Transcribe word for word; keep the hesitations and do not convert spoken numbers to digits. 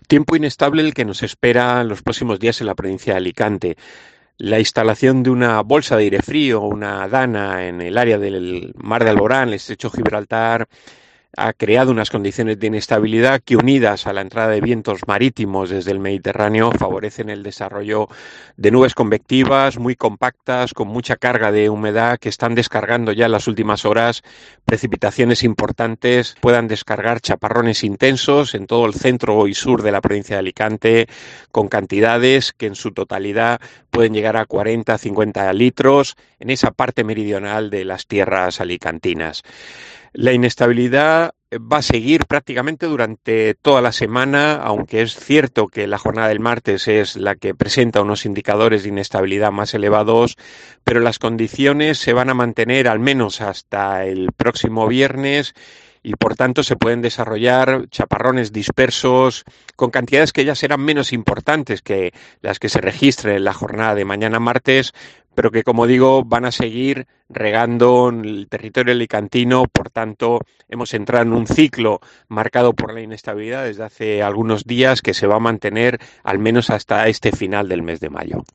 Tiempo inestable el que nos espera en los próximos días en la provincia de Alicante. La instalación de una bolsa de aire frío, una dana en el área del Mar de Alborán, el estrecho Gibraltar, ha creado unas condiciones de inestabilidad que, unidas a la entrada de vientos marítimos desde el Mediterráneo, favorecen el desarrollo de nubes convectivas muy compactas, con mucha carga de humedad, que están descargando ya en las últimas horas precipitaciones importantes, puedan descargar chaparrones intensos en todo el centro y sur de la provincia de Alicante, con cantidades que en su totalidad pueden llegar a cuarenta a cincuenta litros en esa parte meridional de las tierras alicantinas. La inestabilidad va a seguir prácticamente durante toda la semana, aunque es cierto que la jornada del martes es la que presenta unos indicadores de inestabilidad más elevados, pero las condiciones se van a mantener al menos hasta el próximo viernes y por tanto se pueden desarrollar chaparrones dispersos con cantidades que ya serán menos importantes que las que se registren en la jornada de mañana martes, pero que, como digo, van a seguir regando el territorio alicantino. Por tanto, hemos entrado en un ciclo marcado por la inestabilidad desde hace algunos días que se va a mantener al menos hasta este final del mes de mayo.